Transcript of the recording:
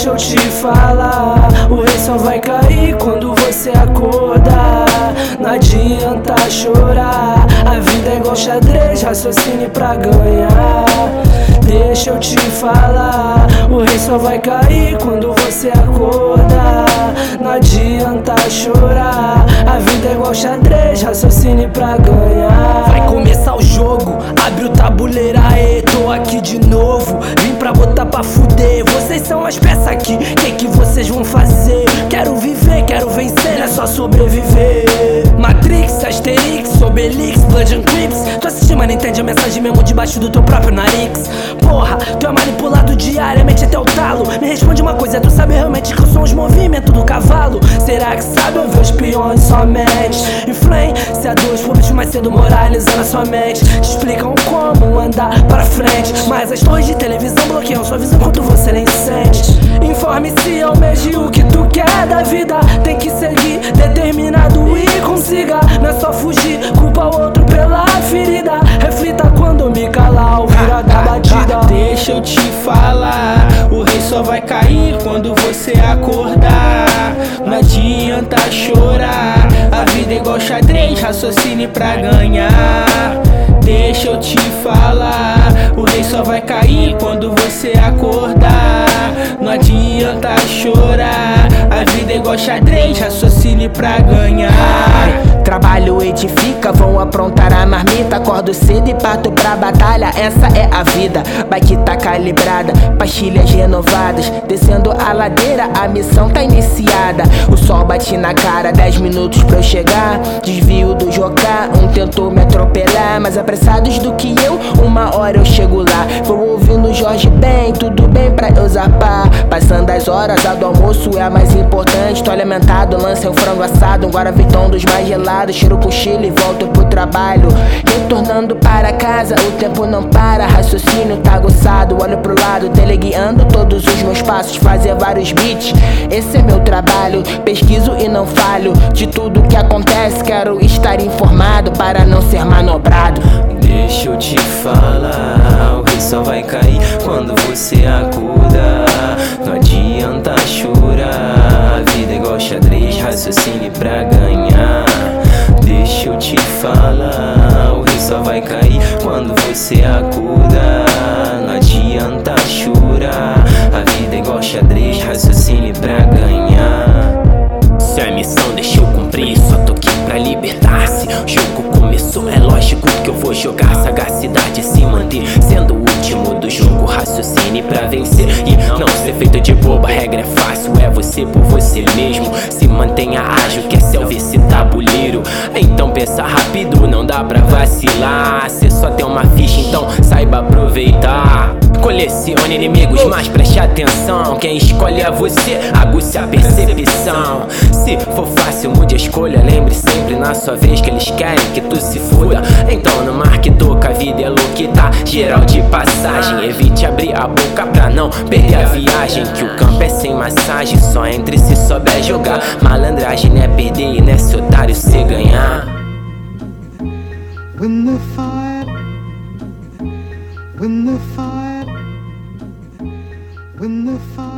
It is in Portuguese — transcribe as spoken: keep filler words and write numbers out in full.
Deixa eu te falar, o rei só vai cair quando você acordar. Não adianta chorar, a vida é igual xadrez, raciocine pra ganhar. Deixa eu te falar, o rei só vai cair quando você acordar. Não adianta chorar, a vida é igual xadrez, raciocine pra ganhar. Vai começar o jogo, abre o tabuleiro, aê, tô aqui de novo. Vim pra botar pra fuder, vocês são as peças aqui, que que vocês vão fazer? Quero viver, quero vencer, é só sobreviver. Matrix, Asterix, Obelix, Blood and Crips. Tu assiste, mas não entende a mensagem mesmo debaixo do teu próprio nariz. Porra, tu é manipulado diariamente até o talo. Me responde uma coisa, tu sabe realmente que eu sou os movimentos do cavalo? Será que sabe ouvir os peões somente? Influência dos públicos mais cedo moralizando a sua mente. Te explicam como andar para frente, mas as torres de televisão bloqueiam sua visão enquanto você nem sente. Informe-se, almeje o que tu quer da vida. Tem que seguir determinado e consiga. Não é só fugir, culpa o outro pela ferida. Reflita quando me calar, o vira da batida. Deixa eu te falar, o rei só vai cair quando você acordar. Não adianta chorar, a vida é igual xadrez, raciocine pra ganhar. Deixa eu te falar, o rei só vai cair quando você acordar. Não adianta chorar, a vida é igual xadrez, raciocine pra ganhar. Trabalho edifica, vou aprontar a marmita. Acordo cedo e parto pra batalha, essa é a vida. Bike tá calibrada, pastilhas renovadas. Descendo a ladeira, a missão tá iniciada. O sol bate na cara, dez minutos pra eu chegar. Desvio do Jocá, um tentou me atropelar. Mais apressados do que eu, uma hora eu chego lá. Vou ouvindo Jorge Ben, tudo bem pra eu zapar. Passando as horas, a do almoço é a mais importante. Tô alimentado, lancei um frango assado, um guaravitão dos mais gelados. Cheiro cochilo e volto pro trabalho. Retornando para casa, o tempo não para. Raciocínio tá aguçado, olho pro lado, teleguiando todos os meus passos. Fazer vários beats, esse é meu trabalho. Pesquiso e não falho de tudo que acontece. Quero estar informado para não ser manobrado. Deixa eu te falar, o rei só vai cair quando você acordar. Não adianta chorar, a vida é igual xadrez, raciocine pra ganhar. Deixa eu te falar, o rei só vai cair quando você acordar. Não adianta chorar, a vida é igual xadrez, raciocine pra ganhar. Se a missão deixa eu cumprir, só tô aqui pra libertar. Se o jogo começou, é lógico que eu vou jogar. Sagacidade é se manter, sendo o último do jogo. Raciocine pra vencer e não ser feito de boba. A regra é fácil, é você por você mesmo. Se mantenha ágil, quer selva esse tabuleiro. Então pensa rápido, não dá pra vacilar. Cê só tem uma ficha, então saiba aproveitar. Colecione inimigos, mas preste atenção. Quem escolhe é você, aguce a percepção. Se for fácil, mude a escolha. Lembre sempre na sua vez que eles querem que tu se foda. Então não marque toca, a vida é louca, tá geral de passagem. Evite abrir a boca pra não perder a viagem. Que o campo é sem massagem, só entre se souber jogar. Malandragem não é perder e não é ser otário cê ganhar. When the fire, when the fire, when the fire